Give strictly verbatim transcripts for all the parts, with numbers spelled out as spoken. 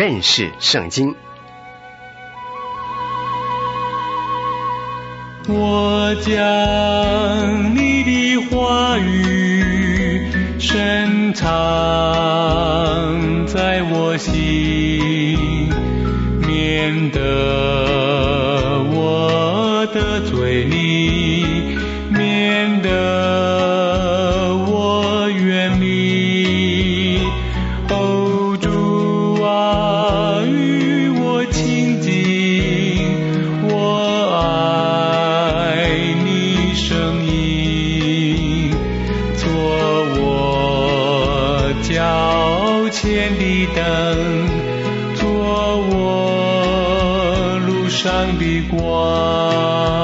认识圣经。 我将你的话语深藏在我心，免得我得罪你，免得我远离。哦，主啊，与我亲近，我爱你声音，做我脚前的灯，做我路上的光。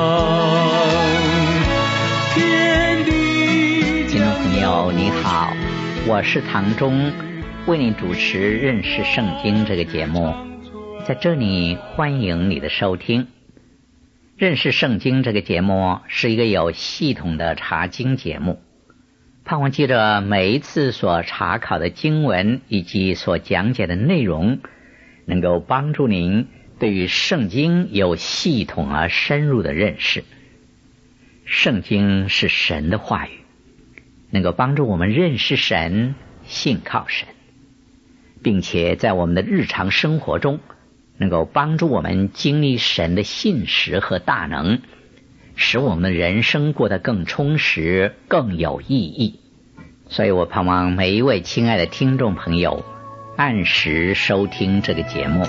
听众朋友你好，我是唐忠，为你主持认识圣经这个节目，在这里欢迎你的收听。认识圣经这个节目是一个有系统的查经节目，盼望借着每一次所查考的经文以及所讲解的内容，能够帮助您对于圣经有系统而深入的认识。圣经是神的话语，能够帮助我们认识神，信靠神，并且在我们的日常生活中能够帮助我们经历神的信实和大能，使我们的人生过得更充实，更有意义。所以我盼望每一位亲爱的听众朋友按时收听这个节目。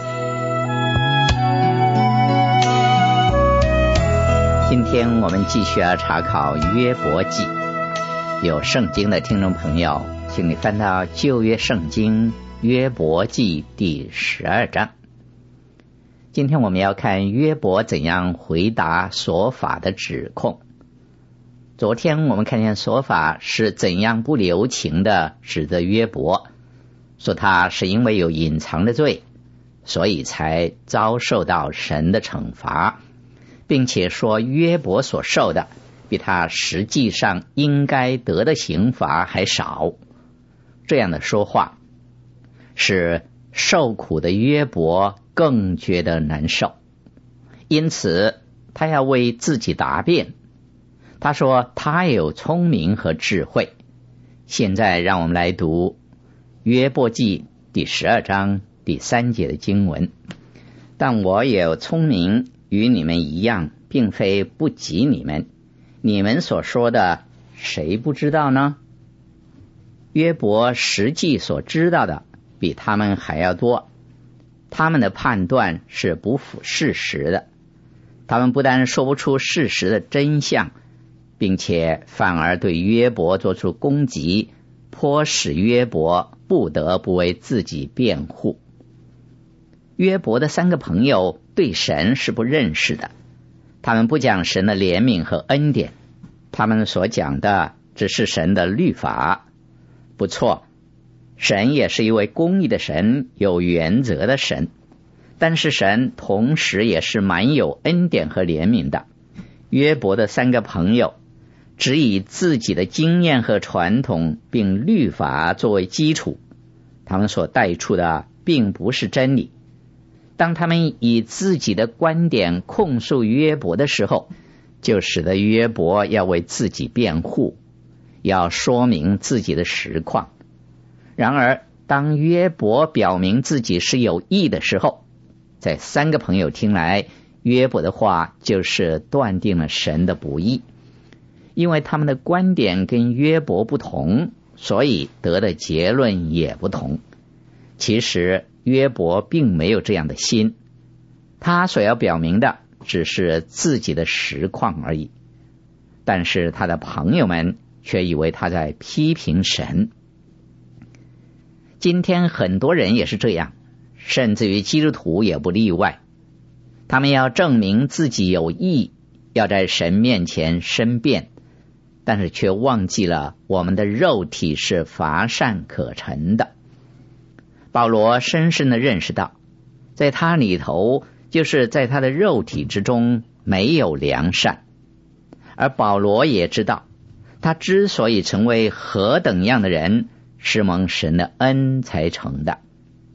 今天我们继续要查考约伯记，有圣经的听众朋友，请你翻到旧约圣经约伯记第十二章。今天我们要看约伯怎样回答所法的指控。昨天我们看见所法是怎样不留情的指责约伯，说他是因为有隐藏的罪，所以才遭受到神的惩罚，并且说约伯所受的比他实际上应该得的刑罚还少。这样的说话使受苦的约伯更觉得难受，因此他要为自己答辩。他说他有聪明和智慧。现在让我们来读约伯记第十二章第三节的经文。但我也有聪明，与你们一样，并非不及你们。你们所说的，谁不知道呢？约伯实际所知道的比他们还要多，他们的判断是不符事实的。他们不但说不出事实的真相，并且反而对约伯做出攻击，迫使约伯不得不为自己辩护。约伯的三个朋友对神是不认识的，他们不讲神的怜悯和恩典，他们所讲的只是神的律法。不错，神也是一位公义的神，有原则的神，但是神同时也是满有恩典和怜悯的。约伯的三个朋友只以自己的经验和传统并律法作为基础，他们所带出的并不是真理。当他们以自己的观点控诉约伯的时候，就使得约伯要为自己辩护，要说明自己的实况。然而当约伯表明自己是有义的时候，在三个朋友听来，约伯的话就是断定了神的不义。因为他们的观点跟约伯不同，所以得的结论也不同。其实约伯并没有这样的心，他所要表明的只是自己的实况而已。但是他的朋友们却以为他在批评神。今天很多人也是这样，甚至于基督徒也不例外。他们要证明自己有义，要在神面前申辩，但是却忘记了我们的肉体是乏善可陈的。保罗深深地认识到，在他里头，就是在他的肉体之中没有良善。而保罗也知道，他之所以成为何等样的人，是蒙神的恩才成的。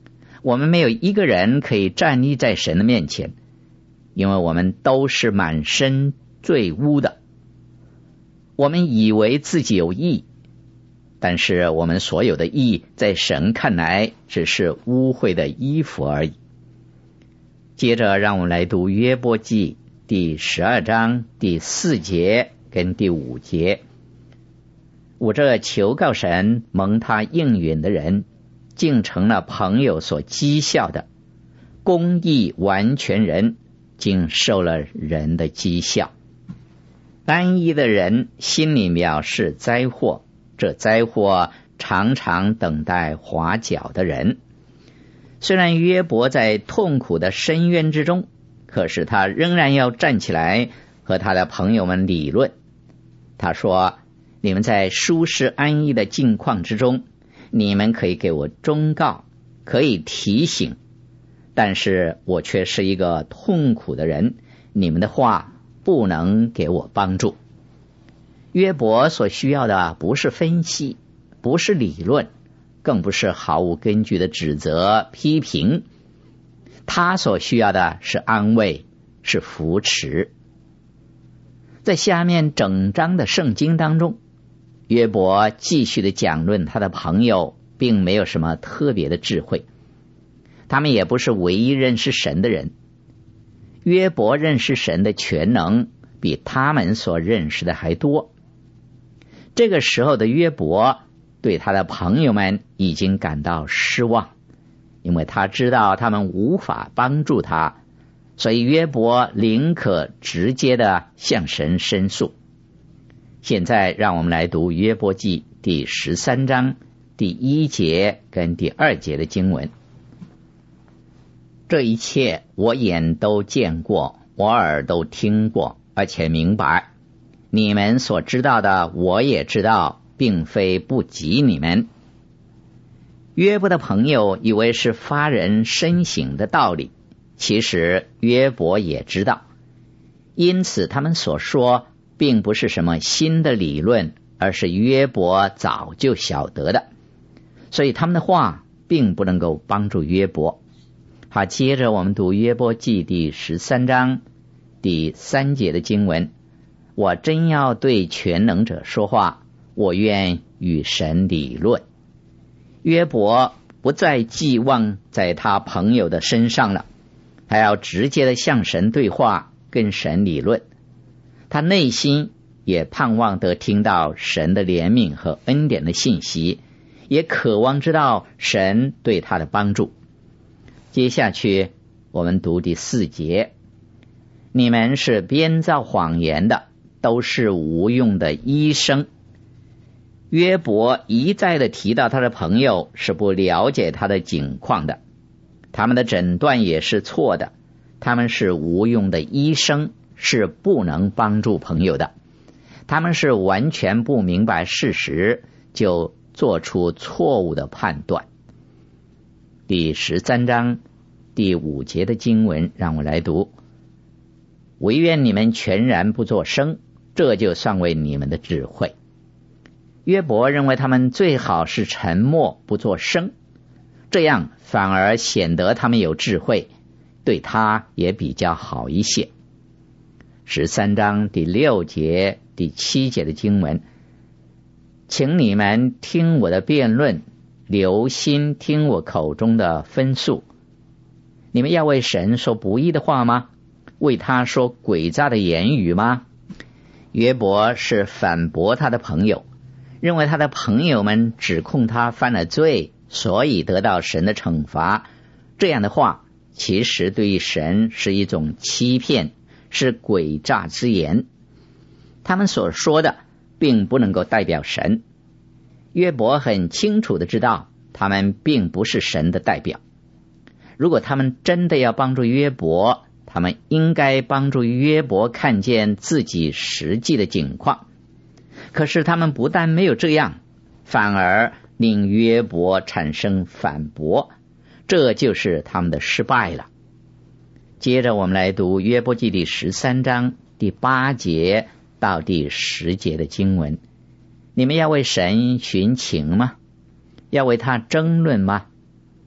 我们没有一个人可以站立在神的面前，因为我们都是满身罪污的。我们以为自己有义，但是我们所有的义在神看来只是污秽的衣服而已。接着让我们来读约伯记第十二章第四节跟第五节。我这求告神蒙他应允的人，竟成了朋友所讥笑的；公义完全人，竟受了人的讥笑。安逸的人心里藐视灾祸，这灾祸常常等待划脚的人。虽然约伯在痛苦的深渊之中，可是他仍然要站起来和他的朋友们理论。他说，你们在舒适安逸的境况之中，你们可以给我忠告，可以提醒，但是我却是一个痛苦的人，你们的话不能给我帮助。约伯所需要的不是分析，不是理论，更不是毫无根据的指责批评，他所需要的是安慰，是扶持。在下面整章的圣经当中，约伯继续的讲论他的朋友并没有什么特别的智慧，他们也不是唯一认识神的人。约伯认识神的全能比他们所认识的还多。这个时候的约伯对他的朋友们已经感到失望，因为他知道他们无法帮助他，所以约伯宁可直接的向神申诉。现在让我们来读约伯记第十三章第一节跟第二节的经文。这一切我眼都见过，我耳都听过，而且明白。你们所知道的我也知道，并非不及你们。约伯的朋友以为是发人深省的道理，其实约伯也知道，因此他们所说并不是什么新的理论，而是约伯早就晓得的，所以他们的话并不能够帮助约伯。好，接着我们读约伯记第十三章第三节的经文。我真要对全能者说话，我愿与神理论。约伯不再寄望在他朋友的身上了，他要直接的向神对话，跟神理论。他内心也盼望得听到神的怜悯和恩典的信息，也渴望知道神对他的帮助。接下去我们读第四节。你们是编造谎言的，都是无用的医生。约伯一再的提到他的朋友是不了解他的境况的，他们的诊断也是错的，他们是无用的医生，是不能帮助朋友的，他们是完全不明白事实，就做出错误的判断。第十三章第五节的经文让我来读。唯愿你们全然不作声，这就算为你们的智慧。约伯认为他们最好是沉默不作声，这样反而显得他们有智慧，对他也比较好一些。十三章第六节第七节的经文，请你们听我的辩论，留心听我口中的分述。你们要为神说不义的话吗？为他说诡诈的言语吗？约伯是反驳他的朋友，认为他的朋友们指控他犯了罪，所以得到神的惩罚。这样的话其实对于神是一种欺骗，是诡诈之言。他们所说的并不能够代表神。约伯很清楚的知道，他们并不是神的代表。如果他们真的要帮助约伯，他们应该帮助约伯看见自己实际的境况。可是他们不但没有这样，反而令约伯产生反驳，这就是他们的失败了。接着我们来读约伯记第十三章第八节到第十节的经文。你们要为神寻情吗？要为他争论吗？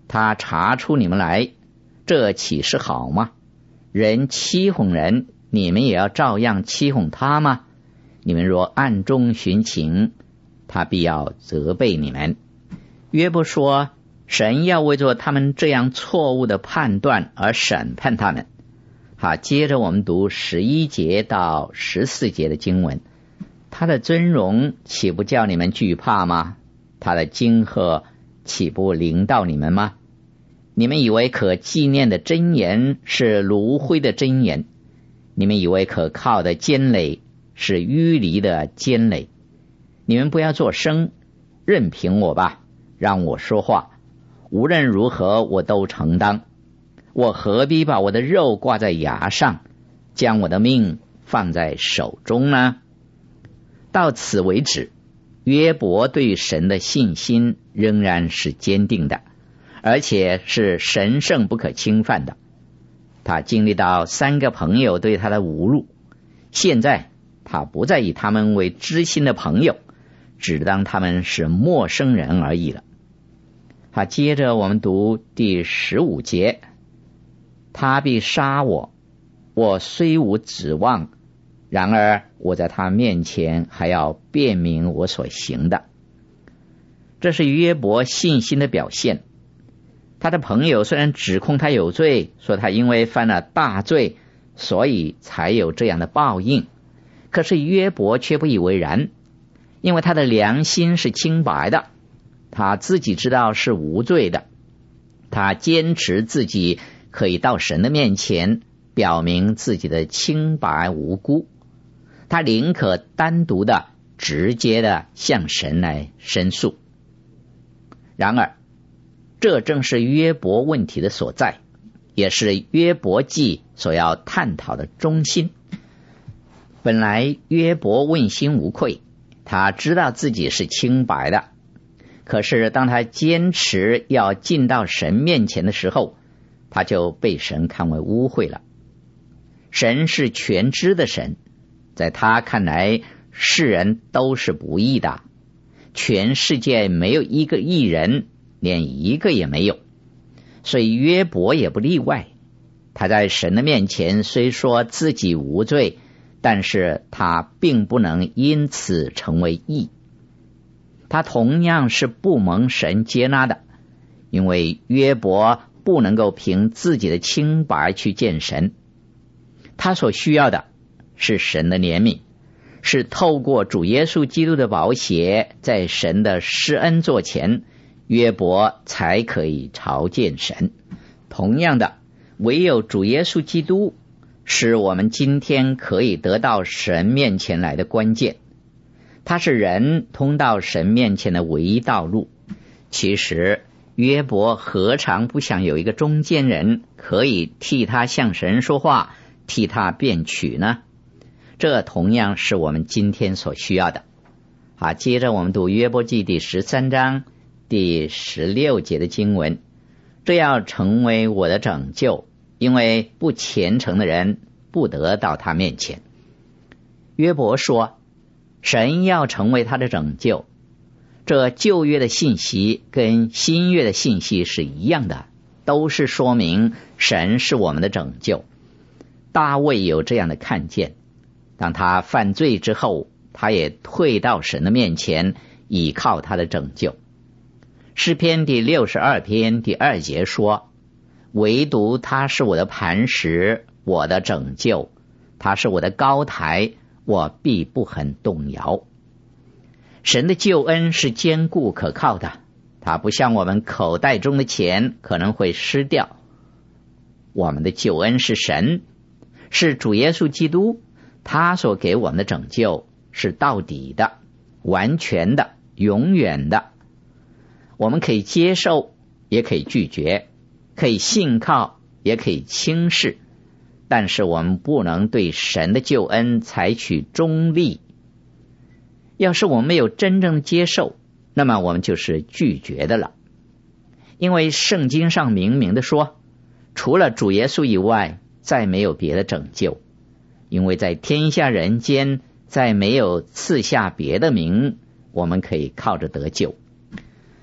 他查出你们来，这岂是好吗？人欺哄人，你们也要照样欺哄他吗？你们若暗中寻情，他必要责备你们。约伯说，神要为着他们这样错误的判断而审判他们。好，接着我们读十一节到十四节的经文。他的尊荣岂不叫你们惧怕吗？他的惊吓岂不临到你们吗？你们以为可纪念的真言是炉灰的真言，你们以为可靠的坚垒是淤泥的坚垒。你们不要作声，任凭我吧，让我说话，无论如何我都承当。我何必把我的肉挂在牙上，将我的命放在手中呢？到此为止，约伯对神的信心仍然是坚定的，而且是神圣不可侵犯的。他经历到三个朋友对他的侮辱，现在他不再以他们为知心的朋友，只当他们是陌生人而已了。好，接着我们读第十五节。他必杀我，我虽无指望，然而我在他面前还要辨明我所行的。这是约伯信心的表现。他的朋友虽然指控他有罪，说他因为犯了大罪，所以才有这样的报应，可是约伯却不以为然，因为他的良心是清白的，他自己知道是无罪的，他坚持自己可以到神的面前表明自己的清白无辜，他宁可单独的直接的向神来申诉。然而这正是约伯问题的所在，也是约伯记所要探讨的中心。本来约伯问心无愧，他知道自己是清白的，可是当他坚持要进到神面前的时候，他就被神看为污秽了。神是全知的神，在他看来世人都是不义的，全世界没有一个义人，连一个也没有，所以约伯也不例外。他在神的面前虽说自己无罪，但是他并不能因此成为义。他同样是不蒙神接纳的，因为约伯不能够凭自己的清白去见神，他所需要的是神的怜悯，是透过主耶稣基督的宝血，在神的施恩座前，约伯才可以朝见神。同样的，唯有主耶稣基督是我们今天可以得到神面前来的关键，他是人通到神面前的唯一道路。其实约伯何尝不想有一个中间人可以替他向神说话，替他辩曲呢？这同样是我们今天所需要的。好，接着我们读约伯记第十三章第十六节的经文。这要成为我的拯救，因为不虔诚的人不得到他面前。约伯说，神要成为他的拯救。这旧约的信息跟新约的信息是一样的，都是说明神是我们的拯救。大卫有这样的看见，当他犯罪之后，他也退到神的面前，倚靠他的拯救。诗篇第六十二篇第二节说，唯独他是我的磐石，我的拯救，他是我的高台，我必不很动摇。神的救恩是坚固可靠的，它不像我们口袋中的钱可能会失掉。我们的救恩是神，是主耶稣基督，他所给我们的拯救是到底的、完全的、永远的。我们可以接受，也可以拒绝，可以信靠，也可以轻视，但是我们不能对神的救恩采取中立。要是我们没有真正接受，那么我们就是拒绝的了。因为圣经上明明的说，除了主耶稣以外，再没有别的拯救。因为在天下人间，再没有赐下别的名，我们可以靠着得救。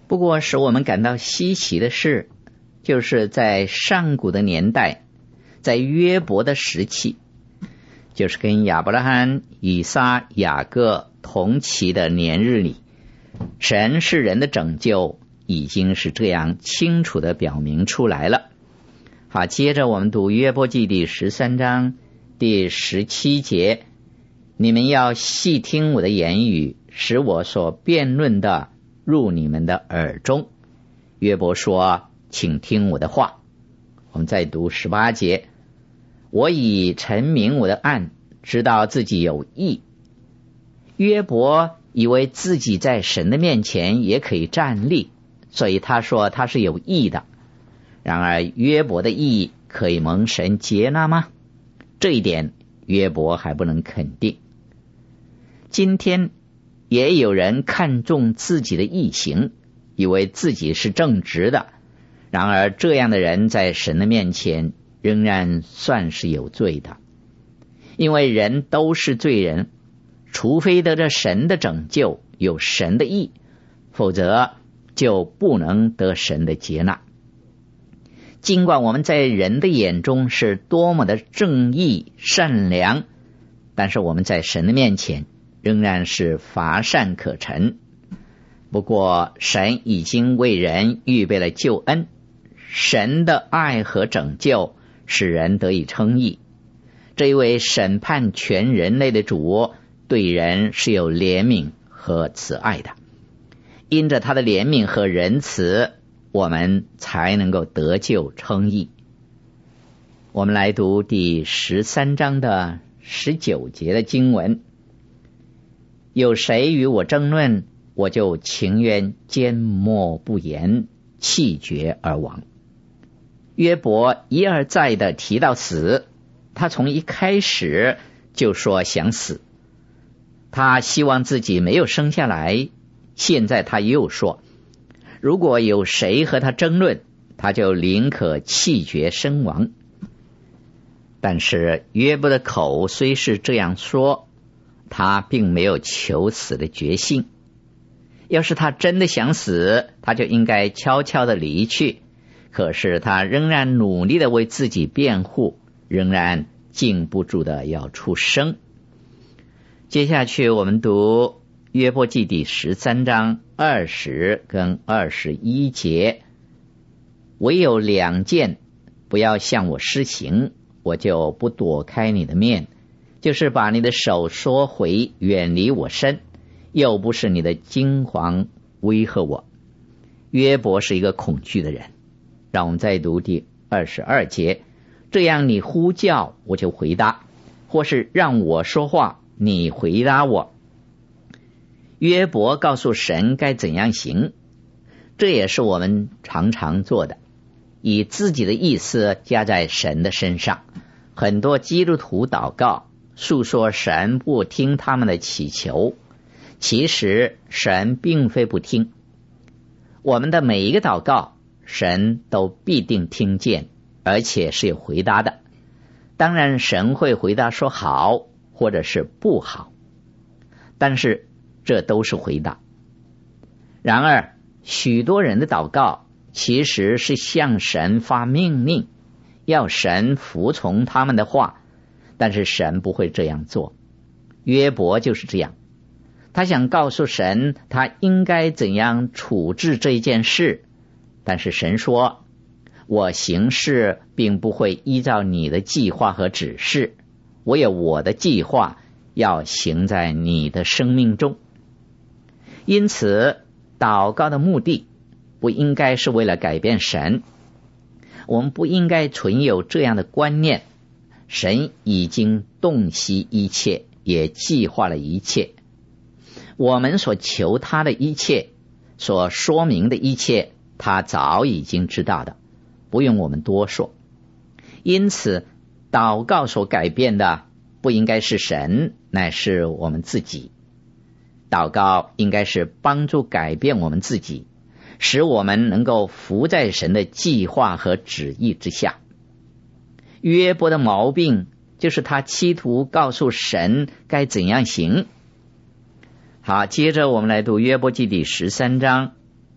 不过使我们感到稀奇的是，就是在上古的年代，在约伯的时期，就是跟亚伯拉罕、以撒、雅各同期的年日里，神是人的拯救已经是这样清楚的表明出来了。好，接着我们读约伯记第十三章第十七节，你们要细听我的言语，使我所辩论的入你们的耳中。约伯说，请听我的话。我们再读十八节，我已陈明我的案，知道自己有义。约伯以为自己在神的面前也可以站立，所以他说他是有义的。然而约伯的义可以蒙神接纳吗？这一点约伯还不能肯定。今天也有人看重自己的义行，以为自己是正直的，然而这样的人在神的面前仍然算是有罪的。因为人都是罪人，除非得着神的拯救，有神的义，否则就不能得神的接纳。尽管我们在人的眼中是多么的正义善良，但是我们在神的面前仍然是乏善可陈。不过神已经为人预备了救恩，神的爱和拯救使人得以称义。这一位审判全人类的主对人是有怜悯和慈爱的，因着他的怜悯和仁慈，我们才能够得救称义。我们来读第十三章的十九节的经文，有谁与我争论，我就情愿缄默不言，气绝而亡。约伯一而再的提到死，他从一开始就说想死，他希望自己没有生下来。现在他又说，如果有谁和他争论，他就宁可气绝身亡。但是约伯的口虽是这样说，他并没有求死的决心。要是他真的想死，他就应该悄悄的离去，可是他仍然努力的为自己辩护，仍然禁不住的要出声。接下去我们读约伯记第十三章二十跟二十一节，唯有两件不要向我施行，我就不躲开你的面，就是把你的手缩回远离我身，又不是你的惊惶威吓我。约伯是一个恐惧的人。让我们再读第二十二节，这样你呼叫我就回答，或是让我说话你回答我。约伯告诉神该怎样行，这也是我们常常做的，以自己的意思加在神的身上。很多基督徒祷告诉说神不听他们的祈求，其实神并非不听。我们的每一个祷告神都必定听见，而且是有回答的。当然神会回答说好或者是不好，但是这都是回答。然而许多人的祷告其实是向神发命令，要神服从他们的话，但是神不会这样做。约伯就是这样，他想告诉神他应该怎样处置这一件事，但是神说，我行事并不会依照你的计划和指示，我有我的计划要行在你的生命中。因此祷告的目的不应该是为了改变神，我们不应该存有这样的观念，神已经洞悉一切，也计划了一切，我们所求他的一切，所说明的一切，他早已经知道的，不用我们多说。因此祷告所改变的不应该是神，乃是我们自己。祷告应该是帮助改变我们自己，使我们能够服在神的计划和旨意之下。约伯的毛病就是他企图告诉神该怎样行。好，接着我们来读约伯记第十三章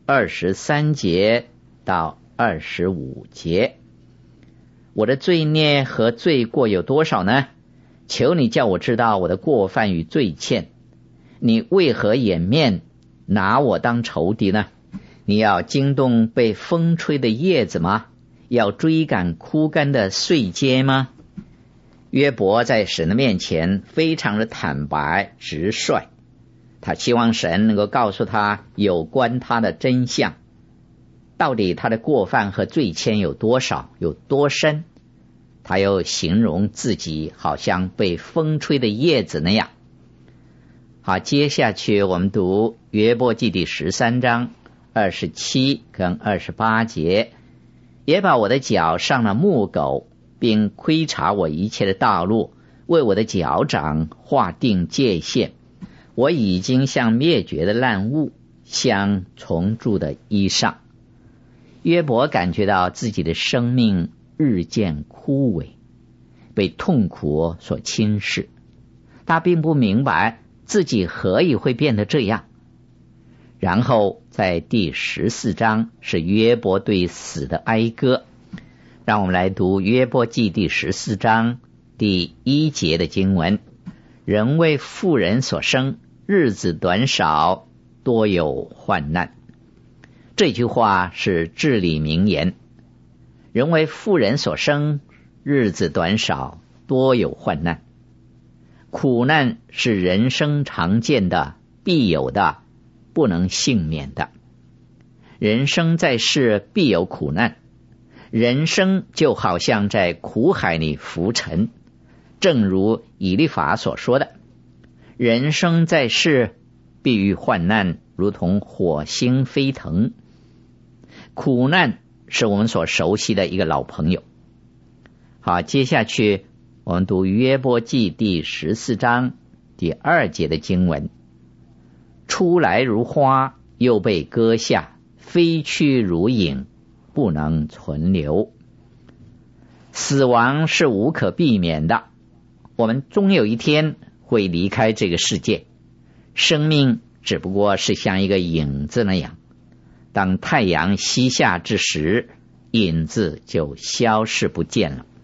二十三节到二十五节。我的罪孽和罪过有多少呢？求你叫我知道我的过犯与罪愆。你为何掩面拿我当仇敌呢？你要惊动被风吹的叶子吗？要追赶枯干的碎秸吗？约伯在神的面前非常的坦白直率，他希望神能够告诉他有关他的真相，到底他的过犯和罪愆有多少，有多深。他又形容自己好像被风吹的叶子那样。好，接下去我们读约伯记第十三章二十七跟二十八节。也把我的脚上了木狗，并窥察我一切的道路，为我的脚掌划定界限。我已经像灭绝的烂物，像虫蛀的衣裳。约伯感觉到自己的生命日渐枯萎，被痛苦所侵蚀。他并不明白自己何以会变得这样。然后在第十四章是约伯对死的哀歌。让我们来读约伯记第十四章第一节的经文。人为妇人所生，日子短少，多有患难。这句话是至理名言。人为妇人所生，日子短少，多有患难。苦难是人生常见的、必有的、不能幸免的。人生在世必有苦难，人生就好像在苦海里浮沉，正如以利法所说的，人生在世必遇患难，如同火星飞腾。苦难是我们所熟悉的一个老朋友。好，接下去我们读约伯记第十四章第二节的经文。出来如花，又被割下，飞去如影，不能存留。死亡是无可避免的，我们终有一天会离开这个世界。生命只不过是像一个影子那样，当太阳西下之时，影子就消失不见了。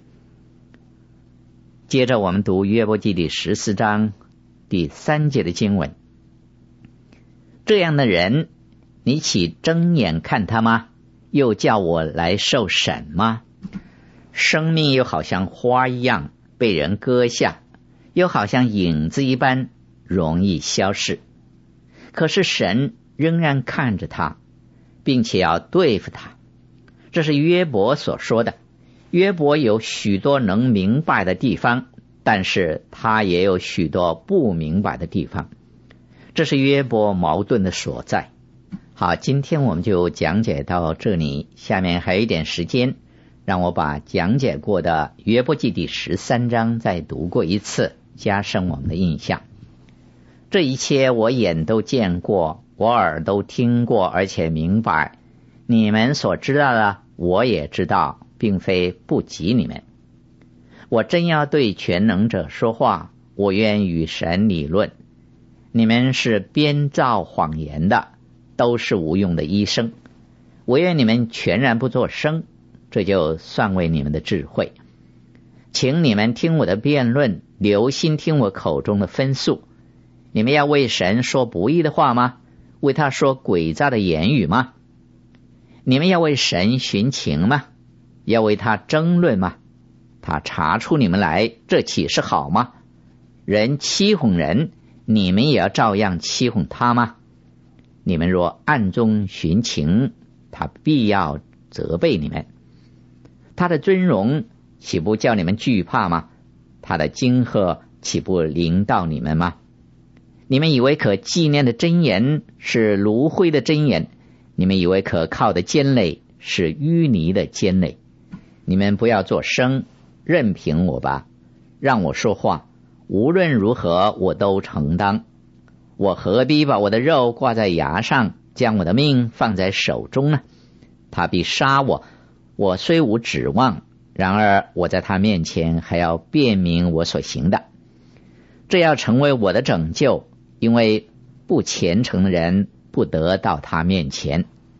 接着我们读约伯记第十四章第三节的经文。这样的人，你岂睁眼看他吗？又叫我来受审吗？生命又好像花一样被人割下，又好像影子一般容易消逝。可是神仍然看着他，并且要对付他。这是约伯所说的。约伯有许多能明白的地方，但是他也有许多不明白的地方。这是约伯矛盾的所在。好，今天我们就讲解到这里，下面还有一点时间，让我把讲解过的约伯记第十三章再读过一次，加深我们的印象。这一切我眼都见过，我耳都听过，而且明白。你们所知道的，我也知道，并非不及你们。我真要对全能者说话，我愿与神理论。你们是编造谎言的，都是无用的医生。我愿你们全然不作声，这就算为你们的智慧。请你们听我的辩论，留心听我口中的分诉。你们要为神说不义的话吗？为他说诡诈的言语吗？你们要为神寻情吗？要为他争论吗？他查出你们来，这岂是好吗？人欺哄人，你们也要照样欺哄他吗？你们若暗中寻情，他必要责备你们。他的尊荣岂不叫你们惧怕吗？他的惊吓岂不临到你们吗？你们以为可纪念的真言是炉灰的真言，你们以为可靠的坚垒是淤泥的坚垒。你们不要作声，任凭我吧，让我说话，无论如何我都承担。我何必把我的肉挂在牙上，将我的命放在手中呢？他必杀我，我虽无指望，然而我在他面前还要辨明我所行的。这要成为我的拯救，因为不虔诚的人不得到他面前。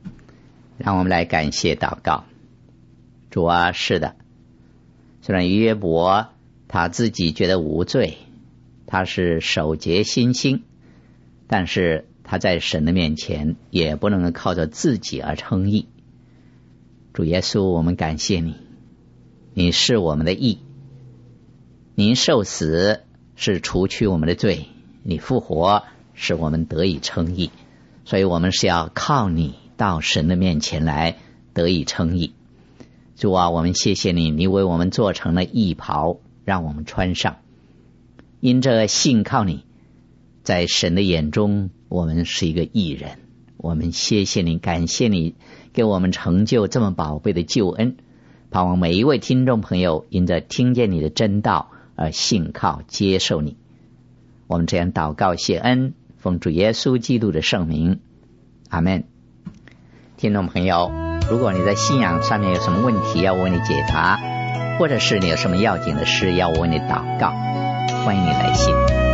让我们来感谢祷告。主啊，是的，虽然约伯他自己觉得无罪，他是守节心心，但是他在神的面前也不能靠着自己而称义。主耶稣，我们感谢你，你是我们的义，您受死是除去我们的罪，你复活使我们得以称义，所以我们是要靠你到神的面前来得以称义。主啊，我们谢谢你，你为我们做成了义袍，让我们穿上。因着信靠你，在神的眼中我们是一个义人。我们谢谢你，感谢你给我们成就这么宝贝的救恩，盼望每一位听众朋友因着听见你的真道而信靠接受你。我们这样祷告谢恩，奉主耶稣基督的圣名，阿们。听众朋友，如果你在信仰上面有什么问题要我为你解答，或者是你有什么要紧的事要我为你祷告，欢迎你来信。